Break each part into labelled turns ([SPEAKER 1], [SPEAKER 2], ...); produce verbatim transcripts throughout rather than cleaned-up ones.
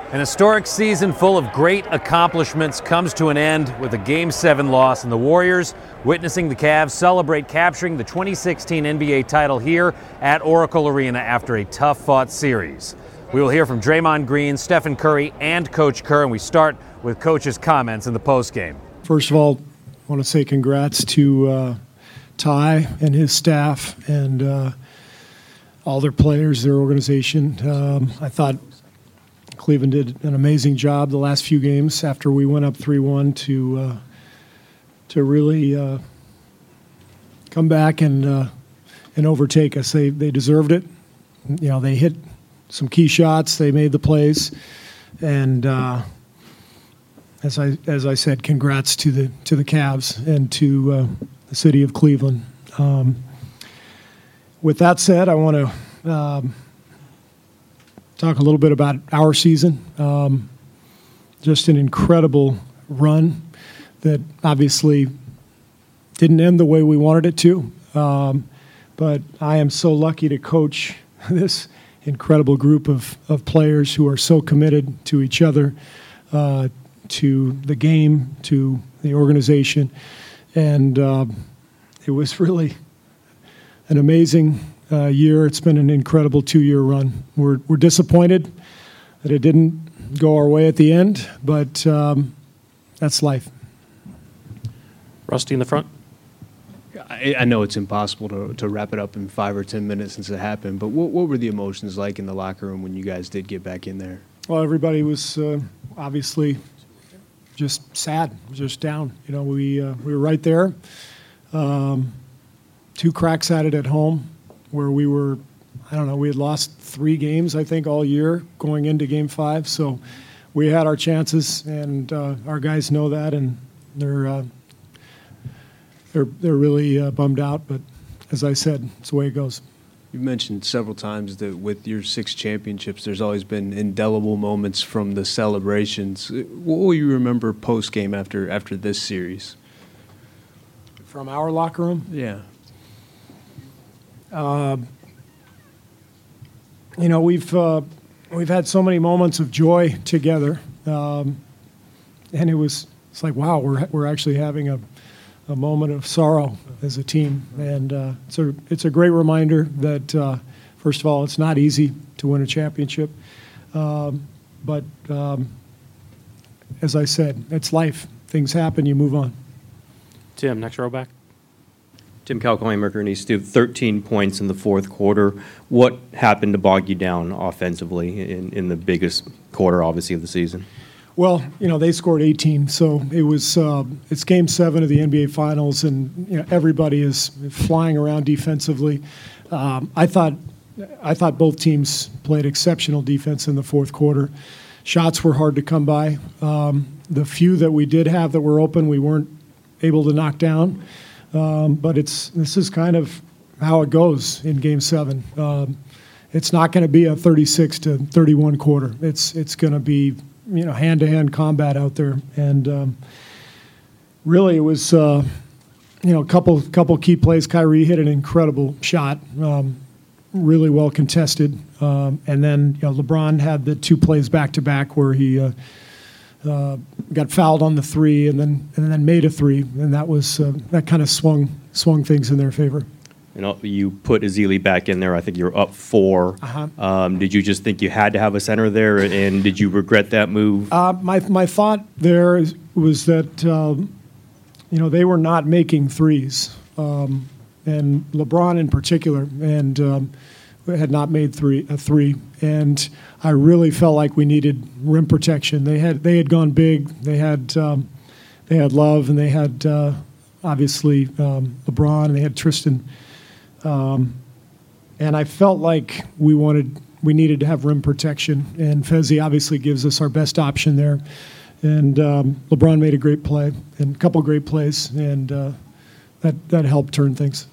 [SPEAKER 1] An historic season full of great accomplishments comes to an end with a Game seven loss, and the Warriors witnessing the Cavs celebrate capturing the twenty sixteen N B A title here at Oracle Arena after a tough-fought series. We will hear from Draymond Green, Stephen Curry, and Coach Kerr, and we start with Coach's comments in the postgame.
[SPEAKER 2] First of all, I want to say congrats to uh, Ty and his staff and uh, all their players, their organization. Um, I thought Cleveland did an amazing job the last few games after we went up three one to uh, to really uh, come back and uh, and overtake us. They they deserved it. You know, they hit some key shots. They made the plays, and uh, as I as I said, congrats to the to the Cavs and to uh, the city of Cleveland. Um, with that said, I want to. Um, Talk a little bit about our season. Um, just an incredible run that obviously didn't end the way we wanted it to. Um, but I am so lucky to coach this incredible group of, of players who are so committed to each other, uh, to the game, to the organization. And uh, it was really an amazing Uh, year. It's been an incredible two-year run. We're we're disappointed that it didn't go our way at the end, but um, that's life.
[SPEAKER 3] Rusty in the front.
[SPEAKER 4] I, I know it's impossible to, to wrap it up in five or ten minutes since it happened, but what, what were the emotions like in the locker room when you guys did get back in there?
[SPEAKER 2] Well, everybody was uh, obviously just sad, just down. You know, we uh, we were right there. Um, two cracks at it at home, where we were, I don't know, we had lost three games, I think, all year going into Game Five. So we had our chances, and uh, our guys know that, and they're uh, they're they're really uh, bummed out. But as I said, it's the way it goes.
[SPEAKER 4] You mentioned several times that with your six championships, there's always been indelible moments from the celebrations. What will you remember post game after after this series?
[SPEAKER 2] From our locker room?
[SPEAKER 4] Yeah.
[SPEAKER 2] Uh, you know, we've uh, we've had so many moments of joy together, um, and it was it's like, wow, we're we're actually having a a moment of sorrow as a team, and uh, it's a it's a great reminder that uh, first of all, it's not easy to win a championship, um, but um, as I said, it's life. Things happen, you move on.
[SPEAKER 3] Tim, next row back.
[SPEAKER 5] Tim Calcoin, Mercury News. Stu, thirteen points in the fourth quarter. What happened to bog you down offensively in, in the biggest quarter, obviously, of the season?
[SPEAKER 2] Well, you know, they scored eighteen, so it was uh, it's Game Seven of the N B A Finals, and you know everybody is flying around defensively. Um, I thought I thought both teams played exceptional defense in the fourth quarter. Shots were hard to come by. Um, the few that we did have that were open, we weren't able to knock down. Um, but it's this is kind of how it goes in Game Seven. Um, it's not going to be a thirty-six to thirty-one quarter. It's it's going to be you know hand-to-hand combat out there, and um, really it was uh, you know a couple couple key plays. Kyrie hit an incredible shot, um, really well contested, um, and then you know LeBron had the two plays back to back where he. Uh, Uh, got fouled on the three, and then and then made a three, and that was uh, that kind of swung swung things in their favor.
[SPEAKER 5] You know, you put Ezeli back in there. I think you're up four.
[SPEAKER 2] Uh-huh.
[SPEAKER 5] Um, did you just think you had to have a center there, and did you regret that move?
[SPEAKER 2] Uh, my my thought there is, was that um, you know they were not making threes, um, and LeBron in particular, and um, had not made three a three, and I really felt like we needed rim protection. They had they had gone big. They had um, they had Love, and they had uh, obviously um, LeBron, and they had Tristan, um, and I felt like we wanted we needed to have rim protection. And Fezzi obviously gives us our best option there, and um, LeBron made a great play and a couple great plays, and uh, that that helped turn things.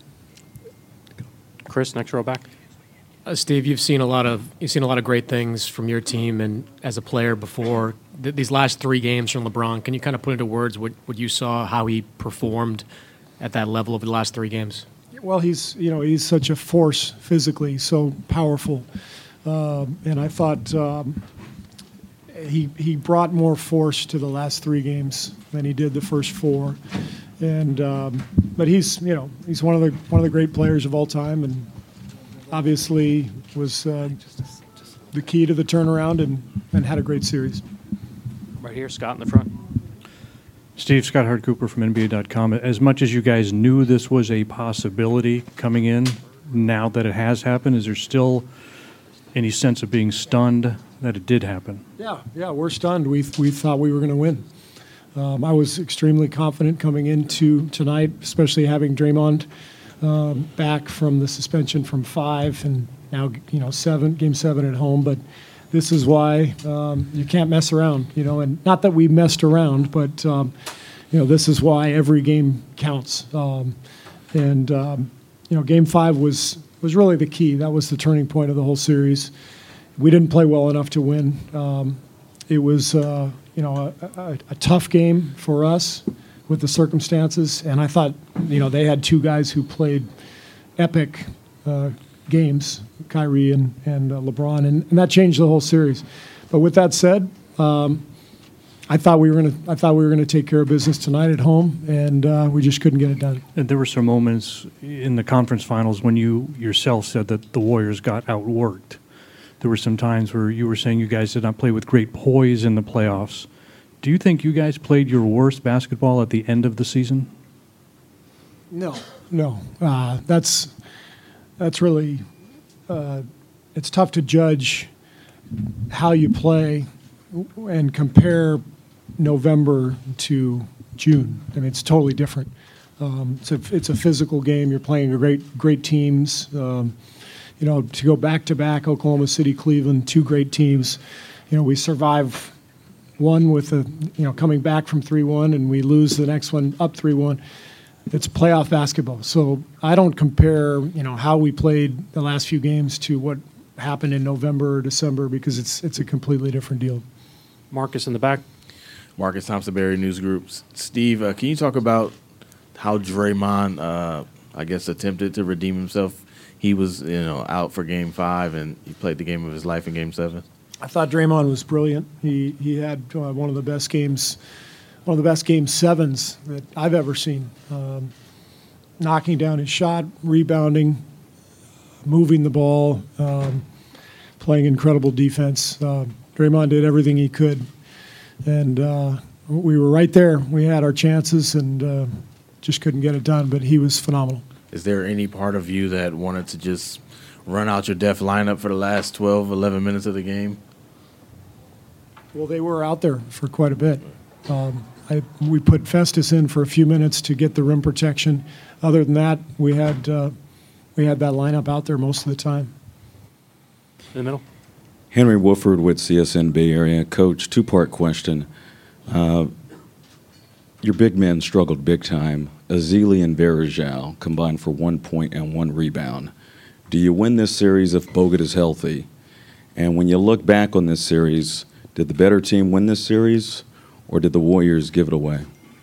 [SPEAKER 3] Chris, next row back.
[SPEAKER 6] Uh, Steve, you've seen a lot of you've seen a lot of great things from your team and as a player before. Th- these last three games from LeBron, can you kind of put into words what, what you saw, how he performed at that level over the last three games?
[SPEAKER 2] Well, he's you know he's such a force physically, so powerful, uh, and I thought um, he he brought more force to the last three games than he did the first four, and um, but he's you know he's one of the one of the great players of all time, and obviously was uh, the key to the turnaround and, and had a great series.
[SPEAKER 3] Right here, Scott in the front.
[SPEAKER 7] Steve, Scott Hart Cooper from N B A dot com. As much as you guys knew this was a possibility coming in, now that it has happened, is there still any sense of being stunned that it did happen?
[SPEAKER 2] Yeah, yeah, we're stunned. We we thought we were going to win. Um, I was extremely confident coming into tonight, especially having Draymond um, back from the suspension from five and now you know seven, game seven at home. But this is why um, you can't mess around, you know. And not that we messed around, but um, you know this is why every game counts. Um, and um, you know, game five was was really the key. That was the turning point of the whole series. We didn't play well enough to win. Um, it was, uh, you know, a, a, a tough game for us with the circumstances. And I thought, you know, they had two guys who played epic uh, games, Kyrie and, and uh, LeBron, and, and that changed the whole series. But with that said, um, I thought we were going to. I thought we were going to take care of business tonight at home, and uh, we just couldn't get it done.
[SPEAKER 7] And there were some moments in the conference finals when you yourself said that the Warriors got outworked. There were some times where you were saying you guys did not play with great poise in the playoffs. Do you think you guys played your worst basketball at the end of the season?
[SPEAKER 2] No, no. Uh, that's that's really uh, it's tough to judge how you play and compare November to June. I mean, it's totally different. Um, it's a it's a physical game. You're playing great great teams. Um, you know, to go back to back, Oklahoma City, Cleveland, two great teams. You know, we survive one with a you know coming back from three one, and we lose the next one up three one. It's playoff basketball. So I don't compare you know how we played the last few games to what happened in November or December, because it's it's a completely different deal.
[SPEAKER 3] Marcus in the back.
[SPEAKER 8] Marcus Thompson Berry News Group. Steve, uh, can you talk about how Draymond, uh, I guess, attempted to redeem himself? He was, you know, out for Game Five, and he played the game of his life in Game Seven.
[SPEAKER 2] I thought Draymond was brilliant. He he had uh, one of the best games, one of the best Game Sevens that I've ever seen. Um, knocking down his shot, rebounding, moving the ball, um, playing incredible defense. Uh, Draymond did everything he could, and uh, we were right there. We had our chances, and uh, just couldn't get it done. But he was phenomenal.
[SPEAKER 8] Is there any part of you that wanted to just run out your def lineup for the last twelve, eleven minutes of the game?
[SPEAKER 2] Well, they were out there for quite a bit. Um, I, we put Festus in for a few minutes to get the rim protection. Other than that, we had uh, we had that lineup out there most of the time.
[SPEAKER 3] In the middle.
[SPEAKER 9] Henry Wooford with C S N Bay Area. Coach, two-part question. Uh, your big men struggled big time. Ezeli and Varejao combined for one point and one rebound. Do you win this series if Bogut is healthy? And when you look back on this series, did the better team win this series, or did the Warriors give it away?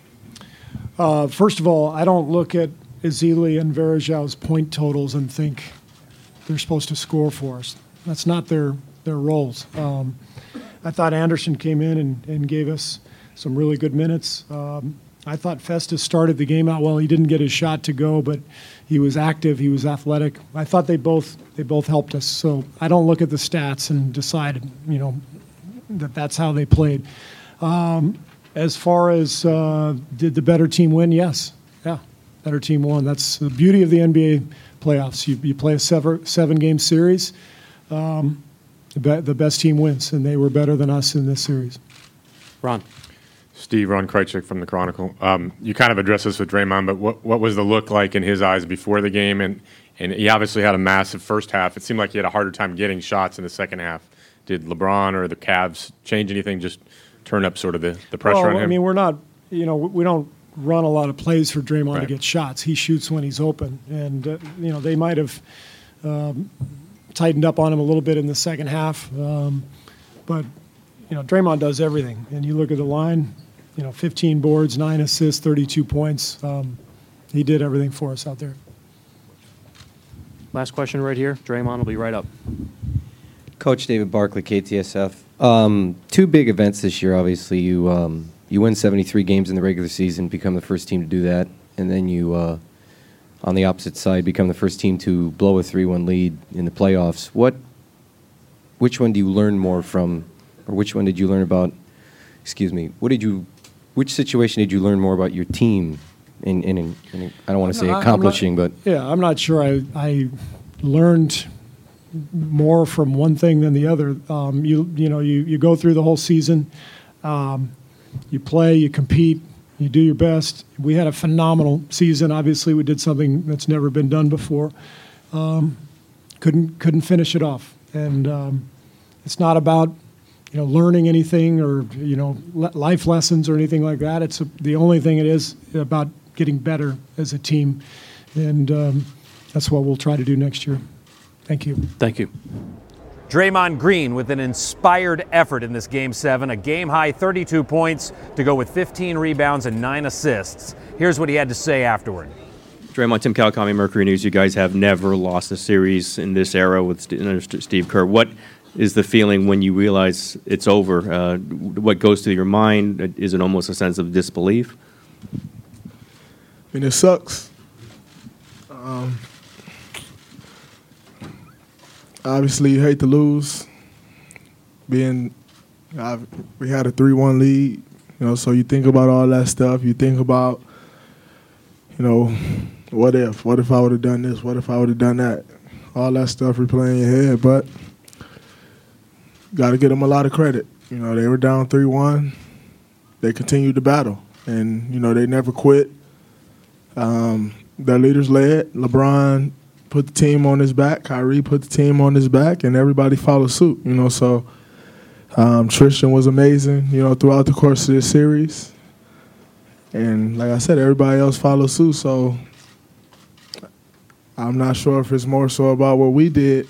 [SPEAKER 2] Uh, first of all, I don't look at Ezeli and Varejao's point totals and think they're supposed to score for us. That's not their their roles. Um, I thought Anderson came in and, and gave us some really good minutes. Um, I thought Festus started the game out well. He didn't get his shot to go, but he was active. He was athletic. I thought they both they both helped us. So I don't look at the stats and decide, you know, that that's how they played. Um, as far as uh, did the better team win? Yes, yeah, better team won. That's the beauty of the N B A playoffs. You you play a seven seven game series. Um, the, be, the best team wins, and they were better than us in this series.
[SPEAKER 3] Ron.
[SPEAKER 10] Steve, Ron Krejcik from the Chronicle. Um, you kind of addressed this with Draymond, but what, what was the look like in his eyes before the game? And, and he obviously had a massive first half. It seemed like he had a harder time getting shots in the second half. Did LeBron or the Cavs change anything, just turn up sort of the, the pressure
[SPEAKER 2] well,
[SPEAKER 10] on him?
[SPEAKER 2] I mean, we're not, you know, we don't run a lot of plays for Draymond
[SPEAKER 10] Right.
[SPEAKER 2] to get shots. He shoots when he's open. And, uh, you know, they might have um, tightened up on him a little bit in the second half. Um, but, you know, Draymond does everything. And you look at the line, you know, fifteen boards, nine assists, thirty-two points. Um, he did everything for us out there.
[SPEAKER 3] Last question right here. Draymond will be right up.
[SPEAKER 11] Coach David Barkley, K T S F. Um, two big events this year, obviously. You um, you win seventy-three games in the regular season, become the first team to do that, and then you, uh, on the opposite side, become the first team to blow a three one lead in the playoffs. What, which one do you learn more from, or which one did you learn about, excuse me, what did you, which situation did you learn more about your team in, in, in, in I don't want to say
[SPEAKER 2] No, I- I'm
[SPEAKER 11] accomplishing,
[SPEAKER 2] not-
[SPEAKER 11] but...
[SPEAKER 2] Yeah, I'm not sure I, I learned more from one thing than the other. Um, you you know, you, you go through the whole season, um, you play, you compete, you do your best. We had a phenomenal season. Obviously, we did something that's never been done before. Um, couldn't couldn't finish it off, and um, it's not about you know learning anything or you know le- life lessons or anything like that. It's a, the only thing it is about getting better as a team, and um, that's what we'll try to do next year. Thank you.
[SPEAKER 3] Thank you.
[SPEAKER 1] Draymond Green with an inspired effort in this Game seven, a game-high thirty-two points to go with fifteen rebounds and nine assists. Here's what he had to say afterward.
[SPEAKER 5] Draymond, Tim Kawakami, Mercury News, you guys have never lost a series in this era with Steve Kerr. What is the feeling when you realize it's over? Uh, what goes through your mind? Is it almost a sense of disbelief?
[SPEAKER 12] I mean, it sucks. Um, obviously, you hate to lose. Being, uh, we had a three one lead, you know, so you think about all that stuff. You think about, you know, what if? What if I would have done this? What if I would have done that? All that stuff replaying in your head, but got to give them a lot of credit. You know, they were down three one. They continued to battle, and, you know, they never quit. Um, their leaders led. LeBron put the team on his back. Kyrie put the team on his back, and everybody followed suit. You know, so um, Tristan was amazing, you know, throughout the course of this series. And like I said, everybody else followed suit. So I'm not sure if it's more so about what we did.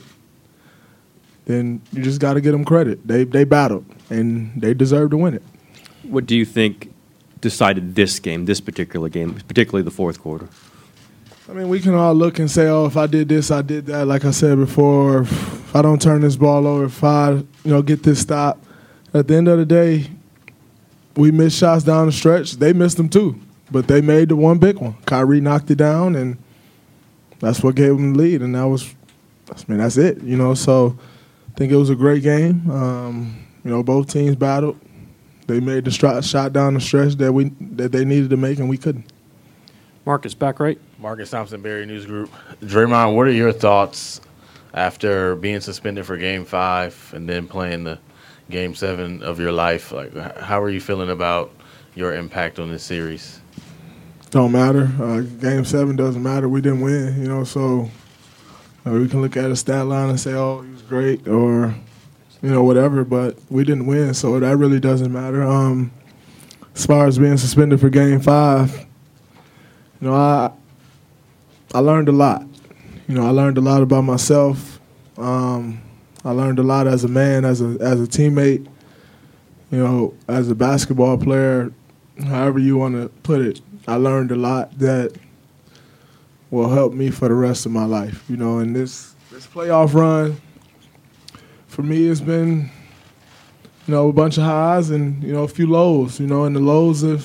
[SPEAKER 12] Then you just got to give them credit. They they battled, and they deserve to win it.
[SPEAKER 5] What do you think decided this game, this particular game, particularly the fourth quarter?
[SPEAKER 12] I mean, we can all look and say, oh, if I did this, I did that. Like I said before, if I don't turn this ball over, if I, you know, get this stop. At the end of the day, we missed shots down the stretch. They missed them too, but they made the one big one. Kyrie knocked it down, and that's what gave them the lead. And that was, I mean, that's it. You know, so I think it was a great game. Um, you know, both teams battled. They made the stri- shot down the stretch that we that they needed to make, and we couldn't.
[SPEAKER 3] Marcus, back right.
[SPEAKER 8] Marcus Thompson, Barry News Group. Draymond, what are your thoughts after being suspended for Game Five and then playing the Game Seven of your life? Like, how are you feeling about your impact on this series?
[SPEAKER 12] Don't matter. Uh, game Seven doesn't matter. We didn't win, you know. So uh, we can look at a stat line and say, "Oh, he was great," or you know, whatever. But we didn't win, so that really doesn't matter. Um, as far as being suspended for Game Five, you know, I I learned a lot. You know, I learned a lot about myself. Um, I learned a lot as a man, as a as a teammate. You know, as a basketball player, however you want to put it. I learned a lot that will help me for the rest of my life. You know, and this this playoff run, for me, it's been, you know, a bunch of highs and, you know, a few lows. You know, and the lows have,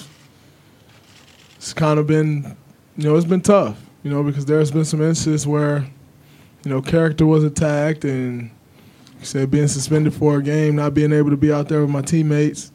[SPEAKER 12] it's kind of been, you know, it's been tough. You know, because there's been some instances where, you know, character was attacked and, like I said, being suspended for a game, not being able to be out there with my teammates.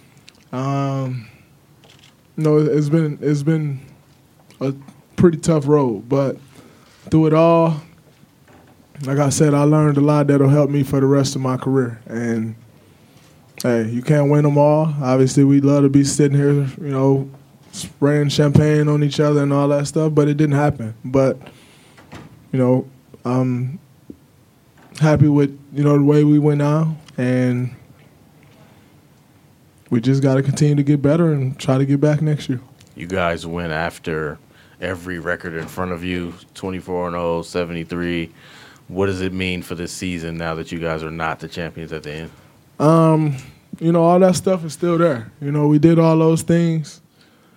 [SPEAKER 12] Um, you know, it's been it's been a pretty tough road, but through it all, like I said, I learned a lot that'll help me for the rest of my career. And hey, you can't win them all. Obviously, we'd love to be sitting here, you know, spraying champagne on each other and all that stuff, but it didn't happen. But, you know, I'm happy with, you know, the way we went out, and we just got to continue to get better and try to get back next year.
[SPEAKER 8] You guys went after every record in front of you, twenty-four and oh, seventy-three. What does it mean for this season now that you guys are not the champions at the end?
[SPEAKER 12] Um, you know, all that stuff is still there. You know, we did all those things.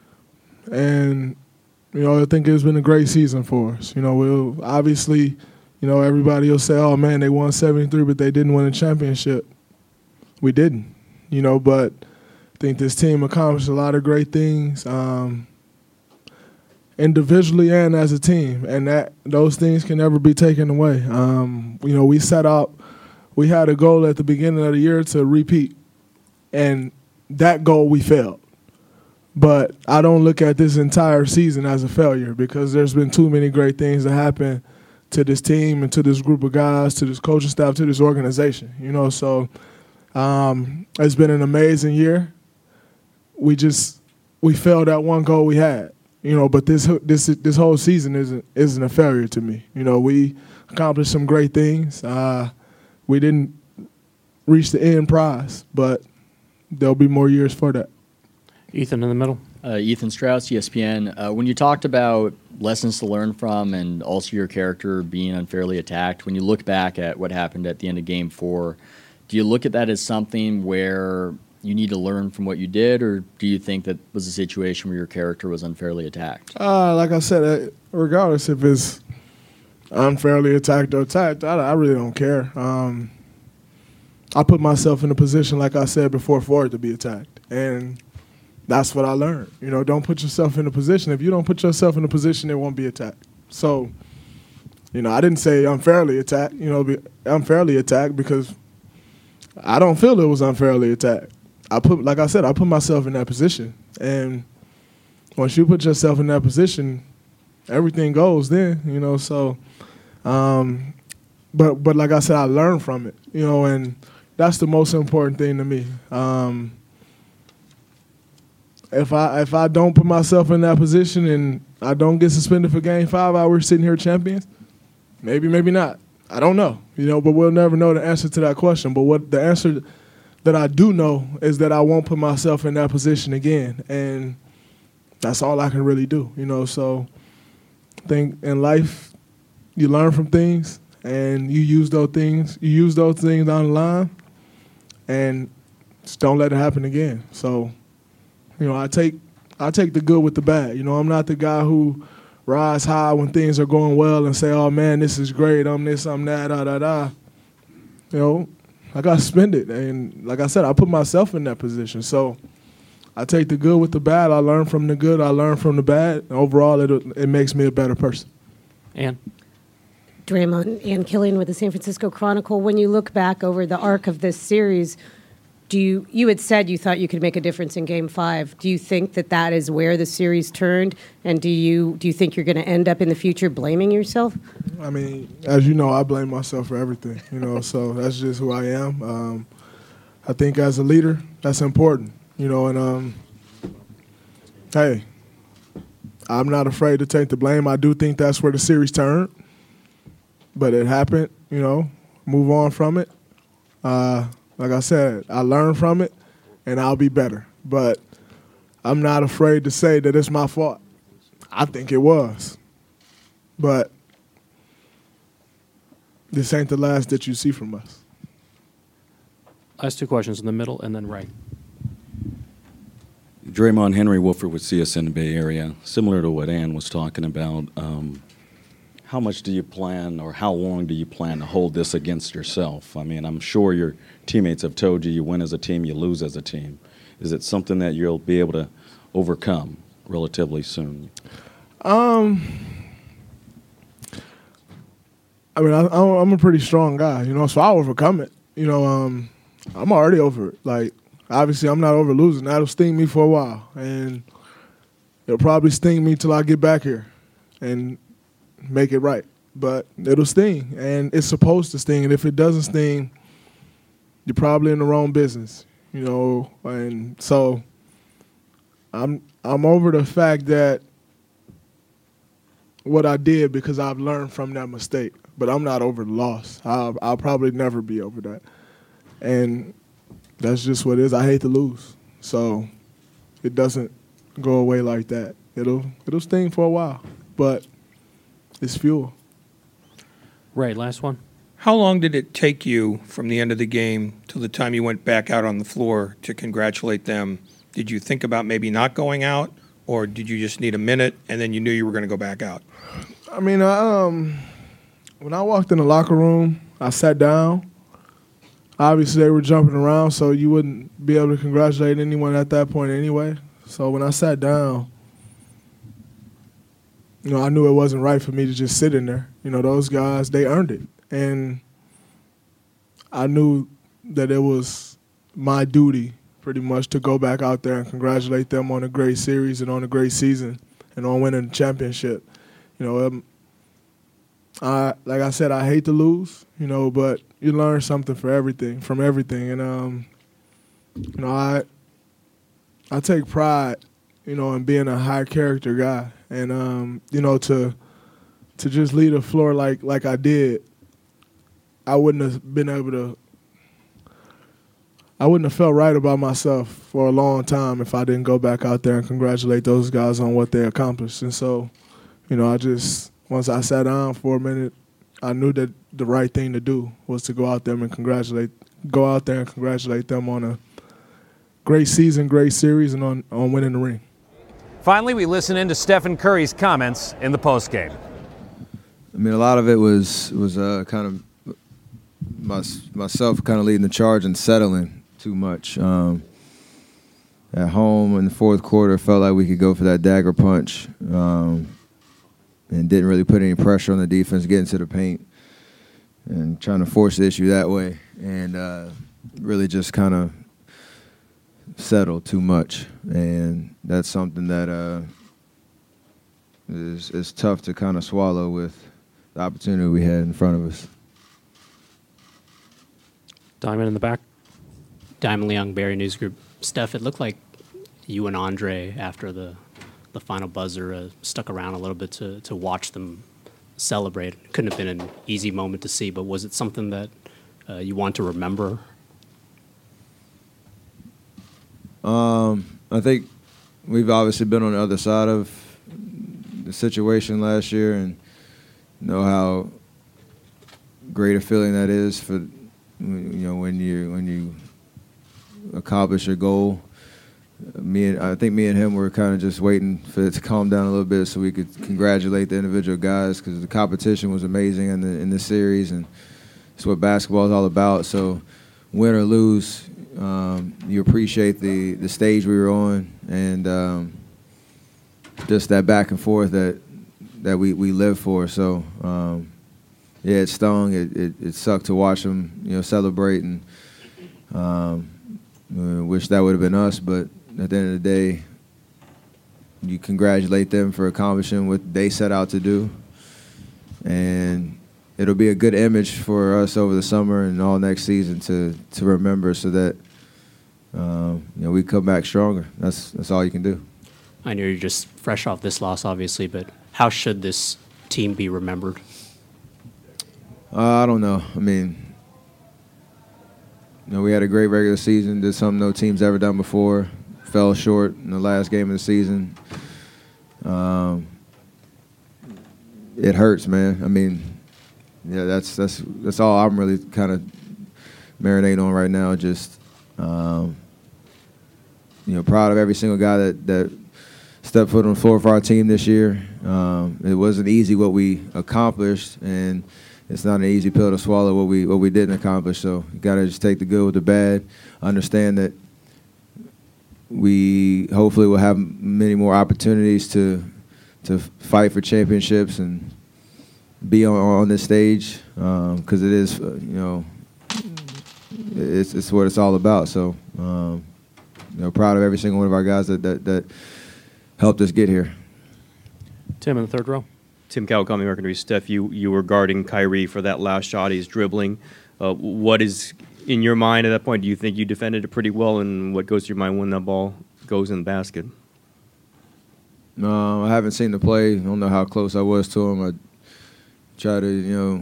[SPEAKER 12] And, you know, I think it's been a great season for us. You know, we'll obviously You know, everybody will say, oh, man, they won seventy-three, but they didn't win a championship. We didn't, you know, but I think this team accomplished a lot of great things um, individually and as a team, and that those things can never be taken away. Um, you know, we set out, we had a goal at the beginning of the year to repeat, and that goal we failed. But I don't look at this entire season as a failure because there's been too many great things that happen to this team and to this group of guys, to this coaching staff, to this organization. You know, so um, it's been an amazing year. We just we failed that one goal we had. You know, but this this this whole season isn't isn't a failure to me. You know, we accomplished some great things. Uh, we didn't reach the end prize, but there'll be more years for that.
[SPEAKER 3] Ethan in the middle.
[SPEAKER 13] Uh, Ethan Strauss, E S P N. Uh, when you talked about lessons to learn from and also your character being unfairly attacked, when you look back at what happened at the end of Game Four, do you look at that as something where you need to learn from what you did, or do you think that was a situation where your character was unfairly attacked?
[SPEAKER 12] Uh, like I said, uh, regardless if it's unfairly attacked or attacked, I, I really don't care. Um, I put myself in a position, like I said before, for it to be attacked, and that's what I learned. You know, don't put yourself in a position. If you don't put yourself in a position, it won't be attacked. So, you know, I didn't say unfairly attacked, you know, be unfairly attacked because I don't feel it was unfairly attacked. I put, like I said, I put myself in that position. And once you put yourself in that position, everything goes then, you know, so, um, but, but like I said, I learned from it, you know, and that's the most important thing to me. Um, If I if I don't put myself in that position and I don't get suspended for Game Five, I were sitting here champions. Maybe, maybe not. I don't know. You know, but we'll never know the answer to that question. But what the answer that I do know is that I won't put myself in that position again, and that's all I can really do. You know, so I think in life you learn from things and you use those things. You use those things down the line, and just don't let it happen again. So. You know, I take I take the good with the bad. You know, I'm not the guy who rides high when things are going well and say, oh, man, this is great, I'm this, I'm that, da, da, da. You know, I got suspended. And like I said, I put myself in that position. So I take the good with the bad. I learn from the good. I learn from the bad. And overall, it it makes me a better person.
[SPEAKER 3] Ann?
[SPEAKER 14] Draymond, Ann Killian with the San Francisco Chronicle. When you look back over the arc of this series, Do you, you had said you thought you could make a difference in Game Five. Do you think that that is where the series turned? And do you do you think you're going to end up in the future blaming yourself?
[SPEAKER 12] I mean, as you know, I blame myself for everything, you know, so that's just who I am. Um, I think as a leader, that's important, you know, and, um, hey, I'm not afraid to take the blame. I do think that's where the series turned, but it happened, you know, move on from it. Uh Like I said, I learned from it, and I'll be better. But I'm not afraid to say that it's my fault. I think it was. But this ain't the last that you see from us.
[SPEAKER 3] Last two questions in the middle, and then Ray.
[SPEAKER 9] Draymond, Henry Wolford with C S N Bay Area. Similar to what Ann was talking about, um, how much do you plan, or how long do you plan to hold this against yourself? I mean, I'm sure your teammates have told you you win as a team, you lose as a team. Is it something that you'll be able to overcome relatively soon?
[SPEAKER 12] Um, I mean, I, I'm a pretty strong guy, you know, so I'll overcome it. You know, um, I'm already over it. Like, obviously, I'm not over losing. That'll sting me for a while, and it'll probably sting me till I get back here and make it right. But it'll sting, and it's supposed to sting. And if it doesn't sting, you're probably in the wrong business, you know. And so I'm I'm over the fact that what I did, because I've learned from that mistake. But I'm not over the loss. I'll, I'll probably never be over that. And that's just what it is. I hate to lose. So it doesn't go away like that. It'll it'll sting for a while, but it's fuel.
[SPEAKER 3] Ray, last one.
[SPEAKER 15] How long did it take you from the end of the game till the time you went back out on the floor to congratulate them? Did you think about maybe not going out, or did you just need a minute and then you knew you were going to go back out?
[SPEAKER 12] I mean, I, um, when I walked in the locker room, I sat down. Obviously, they were jumping around, so you wouldn't be able to congratulate anyone at that point anyway. So when I sat down, you know, I knew it wasn't right for me to just sit in there. You know, those guys, they earned it. And I knew that it was my duty pretty much to go back out there and congratulate them on a great series and on a great season and on winning the championship. You know, um, I like I said, I hate to lose, you know, but you learn something for everything, from everything. And, um, you know, I I take pride, you know, in being a high character guy. And, um, you know, to to just lead a floor like like I did, I wouldn't have been able to, I wouldn't have felt right about myself for a long time if I didn't go back out there and congratulate those guys on what they accomplished. And so, you know, I just, once I sat down for a minute, I knew that the right thing to do was to go out there and congratulate, go out there and congratulate them on a great season, great series, and on, on winning the ring.
[SPEAKER 1] Finally, we listen in to Stephen Curry's comments in the postgame.
[SPEAKER 16] I mean, a lot of it was was uh, kind of my, myself kind of leading the charge and settling too much. Um, at home in the fourth quarter, felt like we could go for that dagger punch, um, and didn't really put any pressure on the defense, getting to the paint and trying to force the issue that way, and uh, really just kind of settled too much. And that's something that uh, is, is tough to kind of swallow with the opportunity we had in front of us.
[SPEAKER 3] Diamond in the back.
[SPEAKER 17] Diamond Leung, Barry News Group. Steph, it looked like you and Andre, after the, the final buzzer, uh, stuck around a little bit to, to watch them celebrate. It couldn't have been an easy moment to see, but was it something that uh, you want to remember?
[SPEAKER 16] Um, I think we've obviously been on the other side of the situation last year and know how great a feeling that is for, you know, when you when you accomplish your goal. Me and I think me and him were kind of just waiting for it to calm down a little bit so we could congratulate the individual guys, because the competition was amazing in the in this series, and it's what basketball is all about. So win or lose, um, you appreciate the the stage we were on, and um, just that back and forth that that we, we live for. So um, yeah, it stung. It, it it sucked to watch them, you know, celebrate, and um, I wish that would have been us, but at the end of the day, you congratulate them for accomplishing what they set out to do. And it'll be a good image for us over the summer and all next season to, to remember, so that um, you know, we come back stronger. That's, that's all you can do.
[SPEAKER 17] I know you're just fresh off this loss, obviously, but how should this team be remembered?
[SPEAKER 16] Uh, I don't know. I mean, you know, we had a great regular season, did something no team's ever done before. Fell short in the last game of the season. Um, it hurts, man. I mean, yeah, that's that's that's all I'm really kind of marinating on right now. Just, um, you know, proud of every single guy that that stepped foot on the floor for our team this year. Um, it wasn't easy what we accomplished, and it's not an easy pill to swallow what we what we didn't accomplish. So you got to just take the good with the bad. Understand that we hopefully will have many more opportunities to to fight for championships and be on, on this stage, because um, it is, uh, you know, it's it's what it's all about. So, um, you know, proud of every single one of our guys that that, that helped us get here.
[SPEAKER 3] Tim in the third row.
[SPEAKER 5] Tim Kawakami, American News. Steph, you, you were guarding Kyrie for that last shot. He's dribbling. Uh, what is in your mind at that point? Do you think you defended it pretty well, and what goes through your mind when that ball goes in the basket?
[SPEAKER 16] No, I haven't seen the play. I don't know how close I was to him. I try to, you know,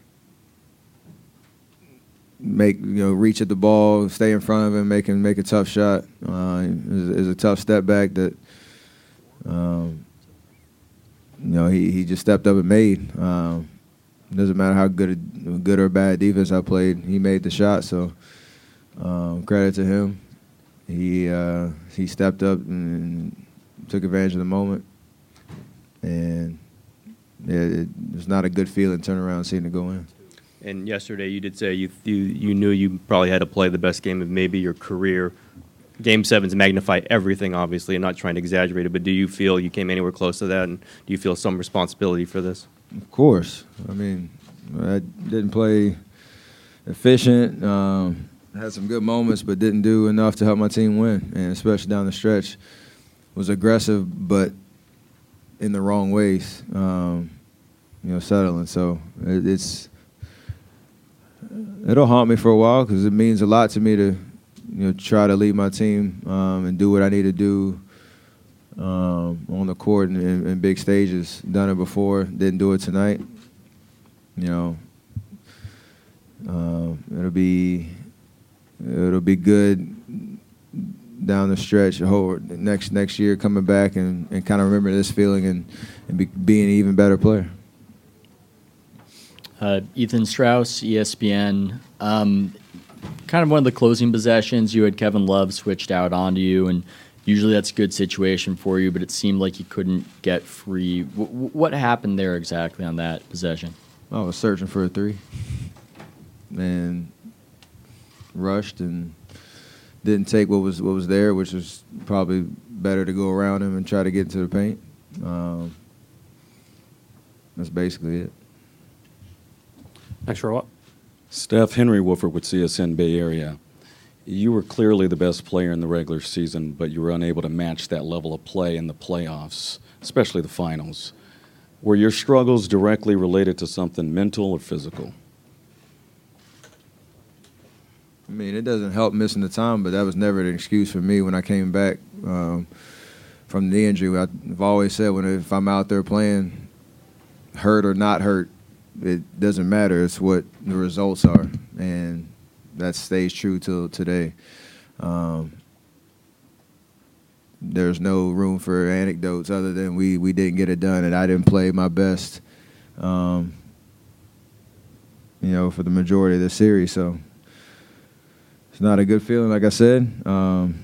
[SPEAKER 16] make, you know, reach at the ball, stay in front of him, make him make a tough shot. Uh, it, was, it was a tough step back that, um, you know, he, he just stepped up and made. Um, it doesn't matter how good a, good or bad defense I played, he made the shot. So um, credit to him. He uh, he stepped up and took advantage of the moment, and it, it, it's not a good feeling turning around and seeing it go in.
[SPEAKER 5] And yesterday you did say you, you you knew you probably had to play the best game of maybe your career. Game sevens magnify everything, obviously. I'm not trying to exaggerate it, but do you feel you came anywhere close to that, and do you feel some responsibility for this?
[SPEAKER 16] Of course. I mean, I didn't play efficient. Um, had some good moments, but didn't do enough to help my team win, and especially down the stretch. Was aggressive, but in the wrong ways. Um, you know, settling. So it, it's it'll haunt me for a while because it means a lot to me to, you know, try to lead my team um, and do what I need to do um, on the court and in, in big stages. Done it before, didn't do it tonight. You know, uh, it'll be it'll be good down the stretch. Whole next next year coming back and, and kind of remember this feeling and, and be, being an even better player.
[SPEAKER 13] Uh, Ethan Strauss, E S P N. Um, kind of one of the closing possessions, you had Kevin Love switched out onto you, and usually that's a good situation for you, but it seemed like you couldn't get free. W- what happened there exactly on that possession?
[SPEAKER 16] I was searching for a three and rushed and didn't take what was what was there, which was probably better to go around him and try to get into the paint. Um, that's basically it.
[SPEAKER 3] Next row up.
[SPEAKER 9] Steph, Henry Wolford with C S N Bay Area. You were clearly the best player in the regular season, but you were unable to match that level of play in the playoffs, especially the finals. Were your struggles directly related to something mental or physical?
[SPEAKER 16] I mean, it doesn't help missing the time, but that was never an excuse for me when I came back um, from the injury. I've always said when if I'm out there playing, hurt or not hurt, it doesn't matter. It's what the results are, and that stays true till today. Um, there's no room for anecdotes other than we, we didn't get it done, and I didn't play my best, um, you know, for the majority of the series. So it's not a good feeling, like I said. Um,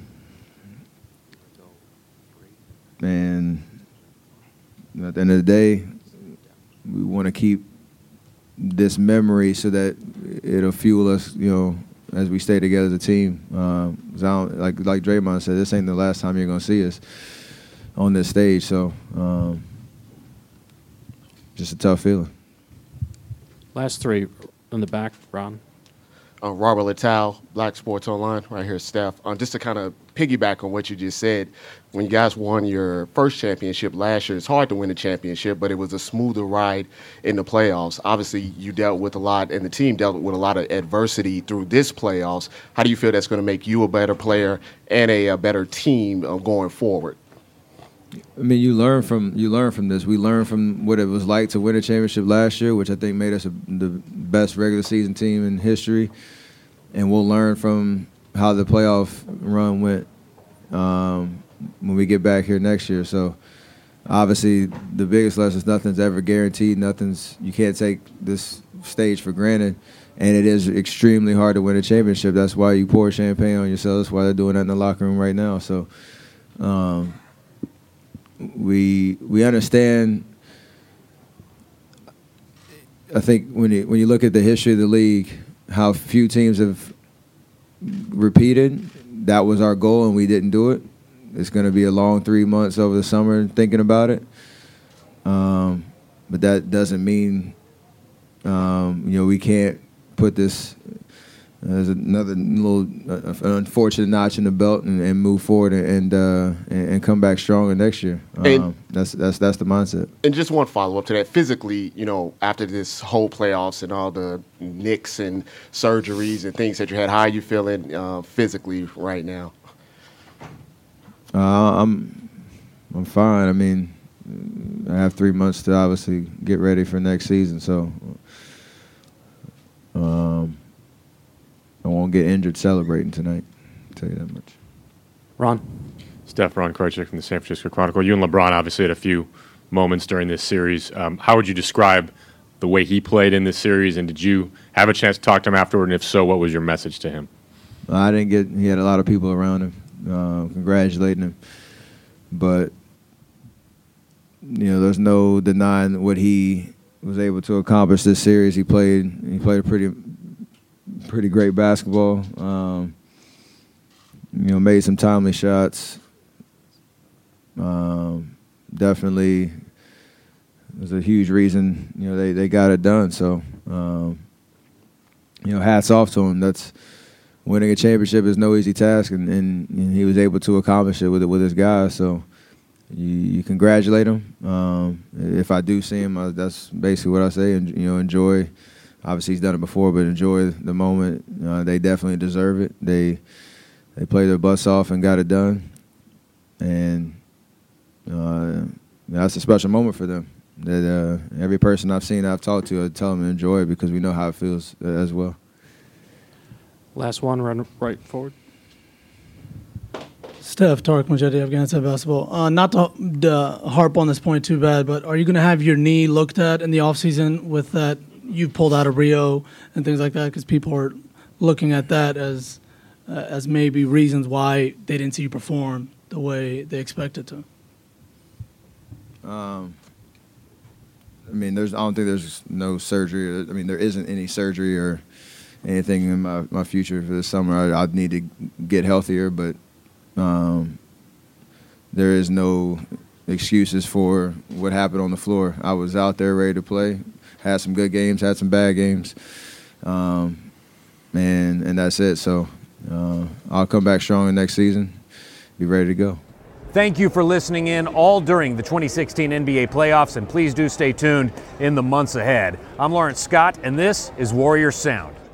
[SPEAKER 16] and at the end of the day, we want to keep this memory so that it'll fuel us, you know, as we stay together as a team. Um, 'cause I don't, like like Draymond said, this ain't the last time you're going to see us on this stage. So um, just a tough feeling.
[SPEAKER 3] Last three in the back, Ron.
[SPEAKER 18] Uh, Robert Littell, Black Sports Online, right here, Steph. Um, just to kind of piggyback on what you just said, when you guys won your first championship last year, it's hard to win a championship, but it was a smoother ride in the playoffs. Obviously, you dealt with a lot, and the team dealt with a lot of adversity through this playoffs. How do you feel that's going to make you a better player and a, a better team uh, going forward?
[SPEAKER 16] I mean, you learn from you learn from this. We learned from what it was like to win a championship last year, which I think made us a, the best regular season team in history. And we'll learn from how the playoff run went um, when we get back here next year. So, obviously, the biggest lesson is nothing's ever guaranteed. Nothing's you can't take this stage for granted, and it is extremely hard to win a championship. That's why you pour champagne on yourself. That's why they're doing that in the locker room right now. So. Um, We we understand. I think when you when you look at the history of the league, how few teams have repeated. That was our goal, and we didn't do it. It's going to be a long three months over the summer thinking about it. Um, but that doesn't mean um, you know we can't put this as another little uh, unfortunate notch in the belt and, and move forward and uh, and, and come back stronger next year. Um, that's that's that's the mindset.
[SPEAKER 18] And just one follow-up to that. Physically, you know, after this whole playoffs and all the nicks and surgeries and things that you had, how are you feeling uh, physically right now?
[SPEAKER 16] Uh, I'm I'm fine. I mean, I have three months to obviously get ready for next season, so um, I won't get injured celebrating tonight. I'll tell you that much.
[SPEAKER 3] Ron.
[SPEAKER 10] Steph, Ron Krejcik from the San Francisco Chronicle. You and LeBron obviously had a few moments during this series. Um, how would you describe the way he played in this series, and did you have a chance to talk to him afterward, and if so, what was your message to him?
[SPEAKER 16] I didn't get. He had a lot of people around him, uh, congratulating him, but you know, there's no denying what he was able to accomplish this series. He played he played a pretty pretty great basketball. Um, you know, made some timely shots. Um, definitely was a huge reason, you know, they, they got it done. So, um, you know, hats off to him. That's winning a championship is no easy task, and, and, and he was able to accomplish it with with his guys. So you, you congratulate him. Um, if I do see him, uh, that's basically what I say. And you know, enjoy. Obviously, he's done it before, but enjoy the moment. Uh, they definitely deserve it. They they played their butts off and got it done, and uh, that's a special moment for them. That uh, every person I've seen, I've talked to, I tell them to enjoy it because we know how it feels uh, as well.
[SPEAKER 3] Last one, run right forward.
[SPEAKER 19] Steph, Tarek Majedi, Afghanistan basketball. Uh, not to uh, harp on this point too bad, but are you going to have your knee looked at in the offseason with that you pulled out of Rio and things like that? Because people are looking at that as uh, as maybe reasons why they didn't see you perform the way they expected to.
[SPEAKER 16] Um, I mean, there's. I don't think there's no surgery. I mean, there isn't any surgery or anything in my, my future for this summer. I, I'd need to get healthier, but um, there is no excuses for what happened on the floor. I was out there ready to play, had some good games, had some bad games, um, and and that's it. So uh, I'll come back stronger next season, be ready to go.
[SPEAKER 1] Thank you for listening in all during the twenty sixteen N B A playoffs, and please do stay tuned in the months ahead. I'm Lawrence Scott, and this is Warriors Sound.